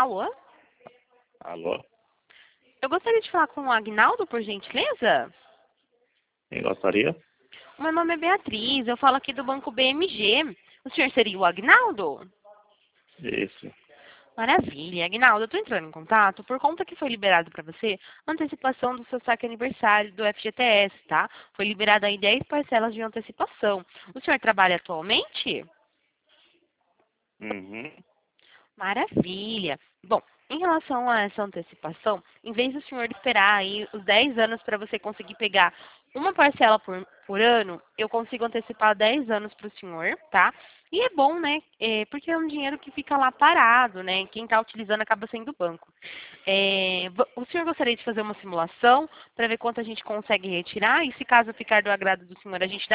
Alô? Alô? Eu gostaria de falar com o Agnaldo, por gentileza. Quem gostaria? O meu nome é Beatriz, eu falo aqui do Banco BMG. O senhor seria o Agnaldo? Isso. Maravilha. Agnaldo, eu estou entrando em contato por conta que foi liberado para você a antecipação do seu saque aniversário do FGTS, tá? Foi liberado aí 10 parcelas de antecipação. O senhor trabalha atualmente? Uhum. Maravilha. Bom, em relação a essa antecipação, em vez do senhor esperar aí os 10 anos para você conseguir pegar uma parcela por ano, eu consigo antecipar 10 anos para o senhor, tá? E é bom, né? Porque é um dinheiro que fica lá parado, né? Quem está utilizando acaba sendo o banco. O senhor gostaria de fazer uma simulação para ver quanto a gente consegue retirar? E se caso ficar do agrado do senhor, a gente dá